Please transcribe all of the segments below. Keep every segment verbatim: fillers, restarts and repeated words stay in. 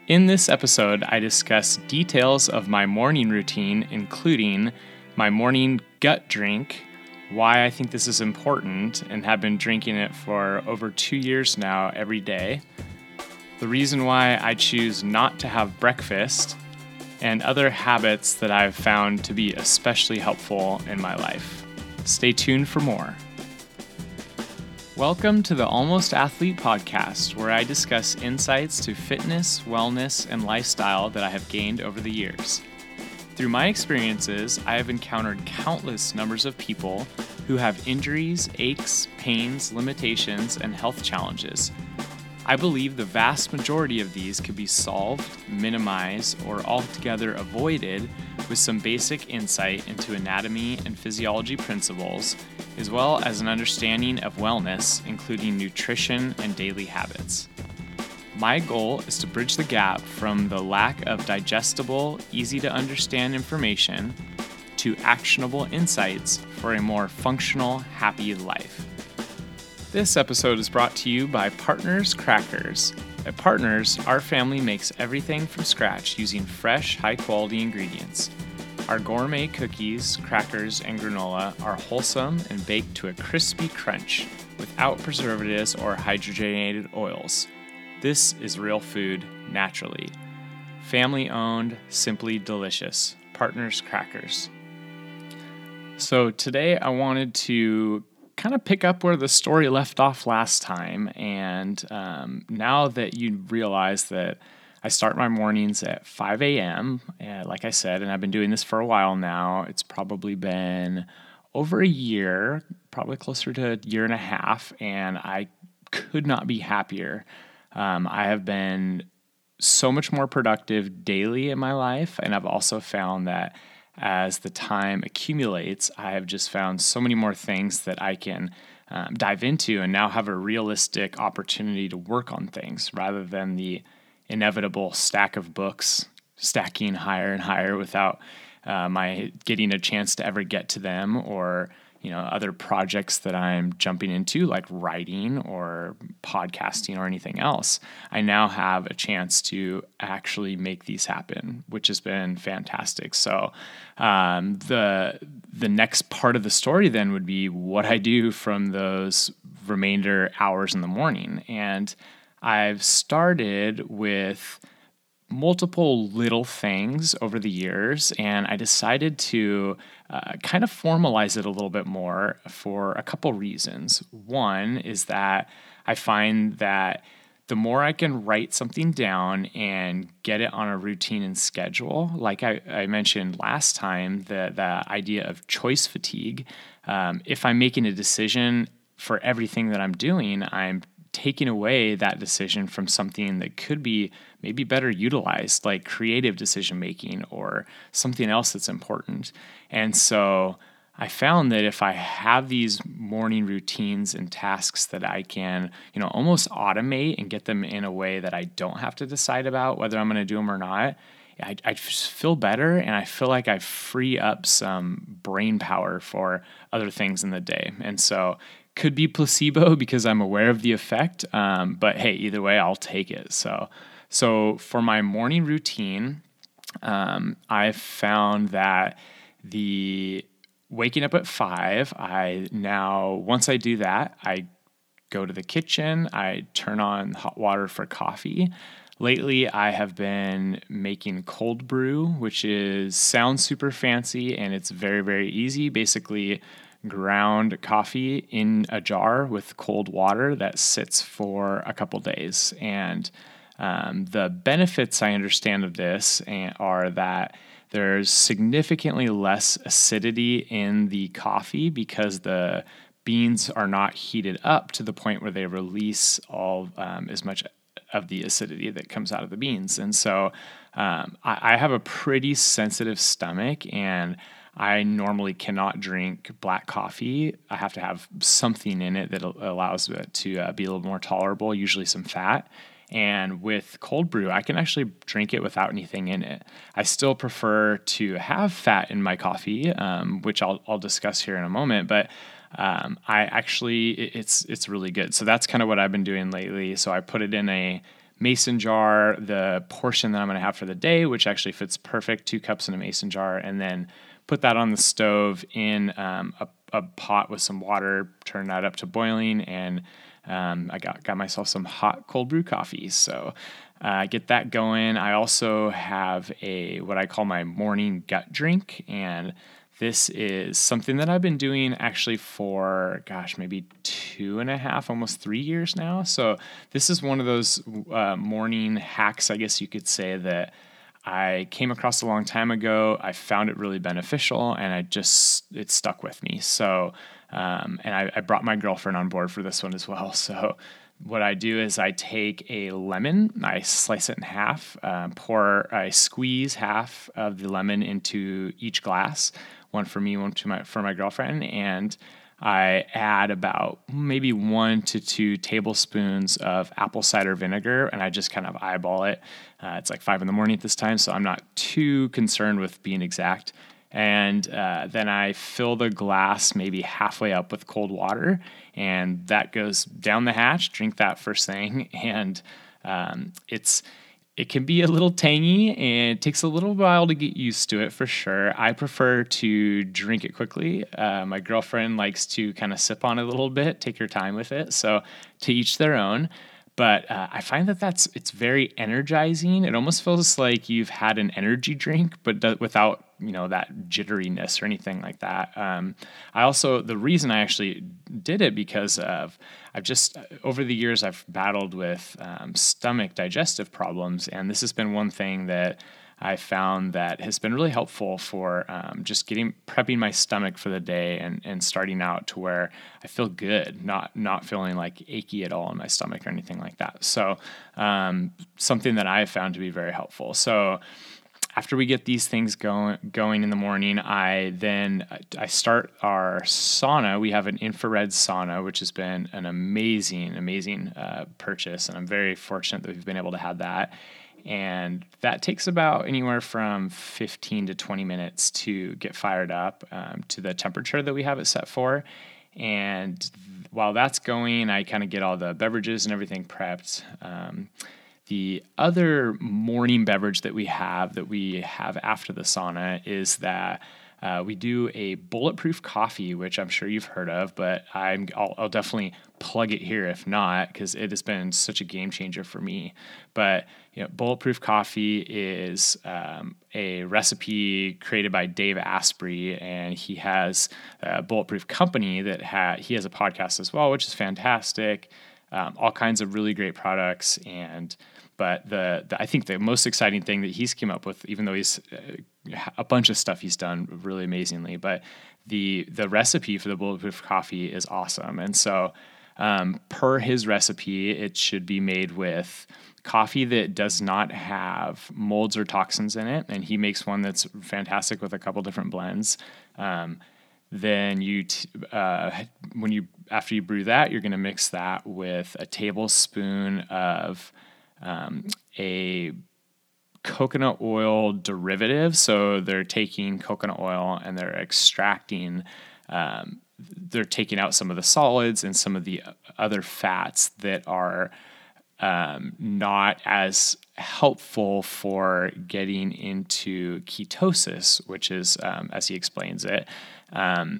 In this episode, I discuss details of my morning routine, including my morning gut drink, why I think this is important and have been drinking it for over two years now every day, the reason why I choose not to have breakfast, and other habits that I've found to be especially helpful in my life. Stay tuned for more. Welcome to the Almost Athlete podcast, where I discuss insights to fitness, wellness, and lifestyle that I have gained over the years. Through my experiences, I have encountered countless numbers of people who have injuries, aches, pains, limitations, and health challenges. I believe the vast majority of these could be solved, minimized, or altogether avoided with some basic insight into anatomy and physiology principles, as well as an understanding of wellness, including nutrition and daily habits. My goal is to bridge the gap from the lack of digestible, easy-to-understand information to actionable insights for a more functional, happy life. This episode is brought to you by Partners Crackers. At Partners, our family makes everything from scratch using fresh, high-quality ingredients. Our gourmet cookies, crackers, and granola are wholesome and baked to a crispy crunch without preservatives or hydrogenated oils. This is real food, naturally. Family-owned, simply delicious. Partners Crackers. So today I wanted to kind of pick up where the story left off last time. And um, now that you realize that I start my mornings at five a.m., uh, like I said, and I've been doing this for a while now. It's probably been over a year, probably closer to a year and a half, and I could not be happier. Um, I have been so much more productive daily in my life, and I've also found that as the time accumulates, I have just found so many more things that I can um, dive into and now have a realistic opportunity to work on things rather than the inevitable stack of books stacking higher and higher without uh, my getting a chance to ever get to them, or you know, other projects that I'm jumping into like writing or podcasting or anything else. I now have a chance to actually make these happen, which has been fantastic. So um, the the next part of the story then would be what I do from those remainder hours in the morning. And I've started with multiple little things over the years, and I decided to uh, kind of formalize it a little bit more for a couple reasons. One is that I find that the more I can write something down and get it on a routine and schedule, like I, I mentioned last time, the, the idea of choice fatigue, um, if I'm making a decision for everything that I'm doing, I'm taking away that decision from something that could be maybe better utilized, like creative decision making or something else that's important. And so I found that if I have these morning routines and tasks that I can, you know, almost automate and get them in a way that I don't have to decide about whether I'm going to do them or not, I, I just feel better, and I feel like I free up some brain power for other things in the day. And so could be placebo because I'm aware of the effect, um, but hey, either way, I'll take it. So, so for my morning routine, um, I've found that the waking up at five, I now, once I do that, I go to the kitchen, I turn on hot water for coffee. Lately, I have been making cold brew, which is sounds super fancy, and it's very, very easy. Basically, ground coffee in a jar with cold water that sits for a couple days. And um, the benefits I understand of this are that there's significantly less acidity in the coffee because the beans are not heated up to the point where they release all um, as much of the acidity that comes out of the beans. And so um, I, I have a pretty sensitive stomach, and I normally cannot drink black coffee. I have to have something in it that allows it to uh, be a little more tolerable, usually some fat. And with cold brew, I can actually drink it without anything in it. I still prefer to have fat in my coffee, um, which I'll, I'll discuss here in a moment, but um, I actually, it, it's it's really good. So that's kind of what I've been doing lately. So I put it in a mason jar the portion that I'm going to have for the day, which actually fits perfect, two cups in a mason jar, and then put that on the stove in um, a, a pot with some water, turn that up to boiling, and um, I got, got myself some hot cold brew coffee. So uh, get that going. I also have a what I call my morning gut drink, and this is something that I've been doing actually for, gosh, maybe two and a half, almost three years now. So this is one of those uh, morning hacks, I guess you could say, that I came across a long time ago. I found it really beneficial, and I just, it stuck with me. So, um, and I, I brought my girlfriend on board for this one as well. So what I do is I take a lemon, I slice it in half, um, pour, I squeeze half of the lemon into each glass, one for me, one to my, for my girlfriend, and I add about maybe one to two tablespoons of apple cider vinegar, and I just kind of eyeball it. Uh, it's like five in the morning at this time, so I'm not too concerned with being exact. And uh, then I fill the glass maybe halfway up with cold water, and that goes down the hatch. Drink that first thing, and um, it's it can be a little tangy, and it takes a little while to get used to it for sure. I prefer to drink it quickly. Uh, my girlfriend likes to kind of sip on it a little bit, take her time with it. So to each their own. But uh, I find that that's it's very energizing. It almost feels like you've had an energy drink, but d- without you know that jitteriness or anything like that. Um, I also the reason I actually did it because of I've just over the years I've battled with um, stomach digestive problems, and this has been one thing that I found that has been really helpful for um, just getting prepping my stomach for the day and, and starting out to where I feel good, not not feeling like achy at all in my stomach or anything like that. So um, something that I have found to be very helpful. So after we get these things going going in the morning, I then I start our sauna. We have an infrared sauna, which has been an amazing, amazing uh, purchase, and I'm very fortunate that we've been able to have that. And that takes about anywhere from fifteen to twenty minutes to get fired up um, to the temperature that we have it set for. And th- while that's going, I kind of get all the beverages and everything prepped. Um, the other morning beverage that we have that we have after the sauna is that uh, we do a bulletproof coffee, which I'm sure you've heard of, but I'm, I'll, I'll definitely plug it here if not, because it has been such a game changer for me. But you know, bulletproof coffee is um, a recipe created by Dave Asprey, and he has a bulletproof company that ha- he has a podcast as well, which is fantastic. Um, all kinds of really great products, and but the, the I think the most exciting thing that he's came up with, even though he's uh, a bunch of stuff he's done really amazingly, but the the recipe for the bulletproof coffee is awesome. And so um, per his recipe, it should be made with coffee that does not have molds or toxins in it, and he makes one that's fantastic with a couple different blends. Um, then you t- uh, when you after you brew that, you're going to mix that with a tablespoon of um, a coconut oil derivative. So they're taking coconut oil and they're extracting, um, they're taking out some of the solids and some of the other fats that are um, not as helpful for getting into ketosis, which is, um, as he explains it. Um,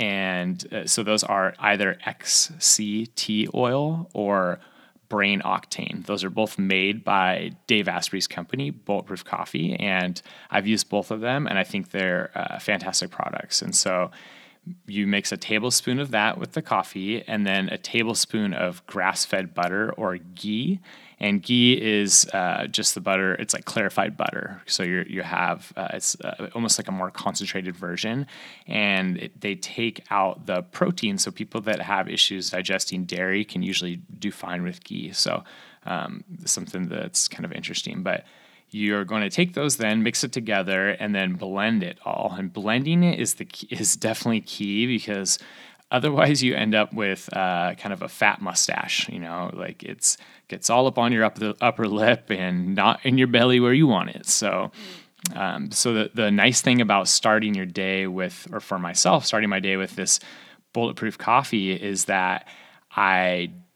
and uh, so those are either X C T oil or Brain Octane. Those are both made by Dave Asprey's company, Bulletproof Coffee, and I've used both of them, and I think they're uh, fantastic products. And so you mix a tablespoon of that with the coffee, and then a tablespoon of grass-fed butter or ghee. And ghee is uh, just the butter. It's like clarified butter. So you you have uh, it's uh, almost like a more concentrated version, and it, they take out the protein. So people that have issues digesting dairy can usually do fine with ghee. So um, something that's kind of interesting, but. You're going to take those, then mix it together, and then blend it all. And blending it is the key, is definitely key, because otherwise you end up with uh, kind of a fat mustache. You know, like it's gets all up on your upper, upper lip and not in your belly where you want it. So, um, so the the nice thing about starting your day with, or for myself, starting my day with this bulletproof coffee is that I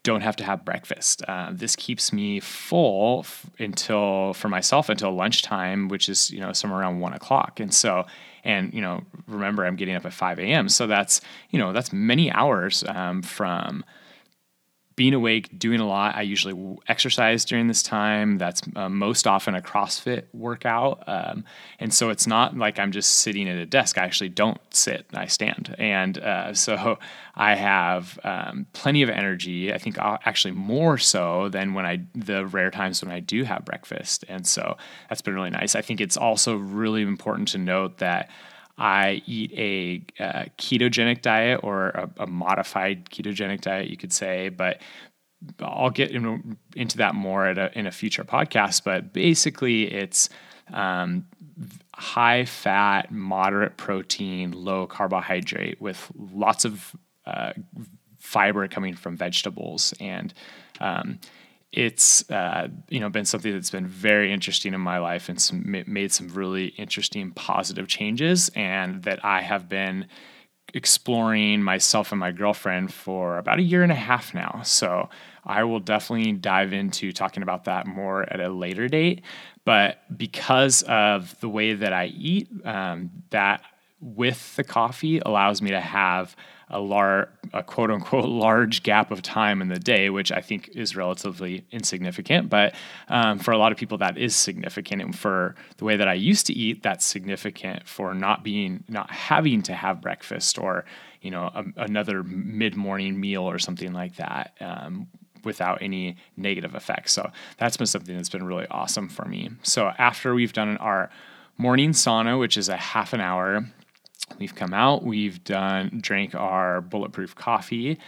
don't have to have breakfast. Uh, this keeps me full f- until, for myself, until lunchtime, which is, you know, somewhere around one o'clock. And so, and, you know, remember I'm getting up at five a.m. So that's, you know, that's many hours um, from being awake, doing a lot. I usually exercise during this time. That's uh, most often a CrossFit workout. Um, and so it's not like I'm just sitting at a desk. I actually don't sit, I stand. And uh, so I have um, plenty of energy. I think I'll, actually more so than when I, the rare times when I do have breakfast. And so that's been really nice. I think it's also really important to note that I eat a uh, ketogenic diet, or a, a modified ketogenic diet, you could say, but I'll get in, into that more at a, in a future podcast. But basically, it's um, high fat, moderate protein, low carbohydrate with lots of uh, fiber coming from vegetables. And um, it's uh, you know been something that's been very interesting in my life, and some, made some really interesting positive changes, and that I have been exploring myself and my girlfriend for about a year and a half now. So I will definitely dive into talking about that more at a later date. But because of the way that I eat, um, that with the coffee allows me to have a lar- a quote unquote large gap of time in the day, which I think is relatively insignificant. But um, for a lot of people, that is significant. And for the way that I used to eat, that's significant for not being, not having to have breakfast, or, you know, a, another mid-morning meal or something like that, um, without any negative effects. So that's been something that's been really awesome for me. So after we've done our morning sauna, which is a half an hour, we've come out, we've done, drank our bulletproof coffee.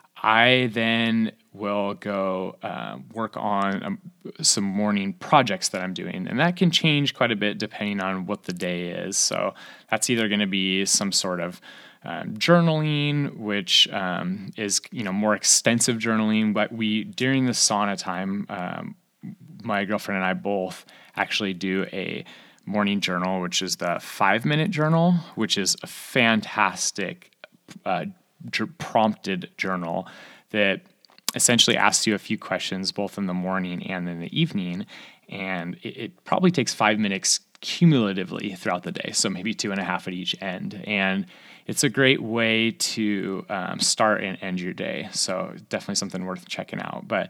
I then will go uh, work on um, some morning projects that I'm doing. And that can change quite a bit depending on what the day is. So that's either going to be some sort of um, journaling, which um, is, you know, more extensive journaling. But we, during the sauna time, um, my girlfriend and I both actually do a morning journal, which is the five minute journal, which is a fantastic uh, j- prompted journal that essentially asks you a few questions both in the morning and in the evening. And it, it probably takes five minutes cumulatively throughout the day. So maybe two and a half at each end. And it's a great way to um, start and end your day. So definitely something worth checking out. But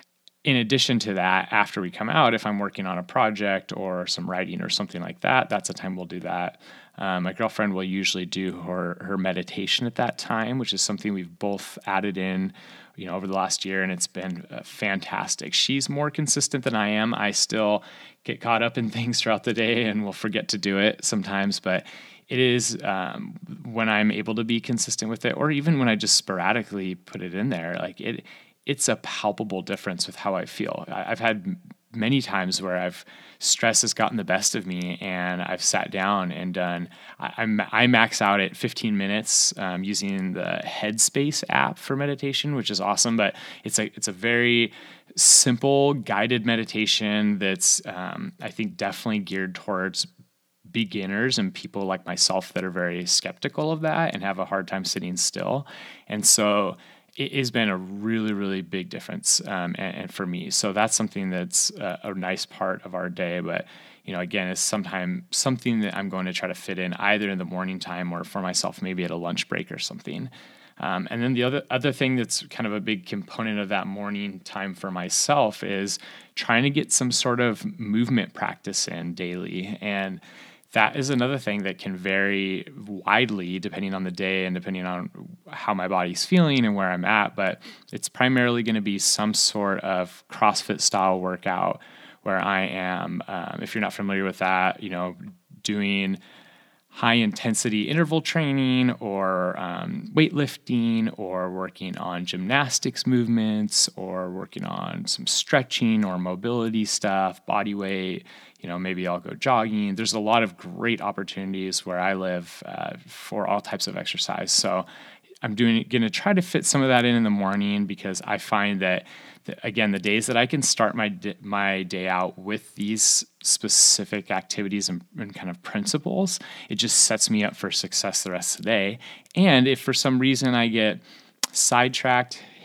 in addition to that, after we come out, if I'm working on a project or some writing or something like that, that's a time we'll do that. Um, my girlfriend will usually do her her meditation at that time, which is something we've both added in, you know, over the last year, and it's been uh, fantastic. She's more consistent than I am. I still get caught up in things throughout the day and will forget to do it sometimes, but it is um, when I'm able to be consistent with it, or even when I just sporadically put it in there, like it. It's a palpable difference with how I feel. I've had many times where I've stress has gotten the best of me, and I've sat down and done. I, I'm, I max out at fifteen minutes um, using the Headspace app for meditation, which is awesome. But it's a it's a very simple guided meditation that's um, I think definitely geared towards beginners and people like myself that are very skeptical of that and have a hard time sitting still. And so it has been a really, really big difference um, and, and for me. So that's something that's a, a nice part of our day. But, you know, again, it's sometime something that I'm going to try to fit in either in the morning time or for myself, maybe at a lunch break or something. Um, and then the other other thing that's kind of a big component of that morning time for myself is trying to get some sort of movement practice in daily. And that is another thing that can vary widely depending on the day and depending on how my body's feeling and where I'm at. But it's primarily going to be some sort of CrossFit style workout where I am, um, if you're not familiar with that, you know, doing high intensity interval training or um, weightlifting or working on gymnastics movements or working on some stretching or mobility stuff, body weight. You know, maybe I'll go jogging. There's a lot of great opportunities where I live uh, for all types of exercise. So I'm doing going to try to fit some of that in in the morning because I find that, that again, the days that I can start my my day out with these specific activities and, and kind of principles, it just sets me up for success the rest of the day. And if for some reason I get sidetracked,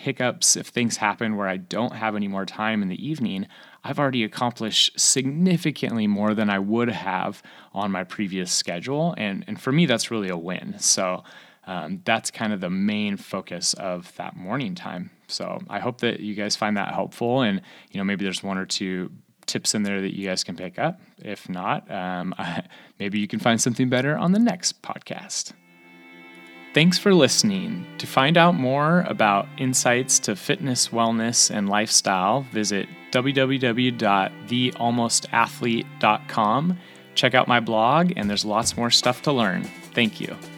hiccups, if things happen where I don't have any more time in the evening, I've already accomplished significantly more than I would have on my previous schedule. And, and for me, that's really a win. So um, that's kind of the main focus of that morning time. So I hope that you guys find that helpful. And, you know, maybe there's one or two tips in there that you guys can pick up. If not, um, maybe you can find something better on the next podcast. Thanks for listening. To find out more about insights to fitness, wellness, and lifestyle, visit w w w dot the almost athlete dot com. Check out my blog, and there's lots more stuff to learn. Thank you.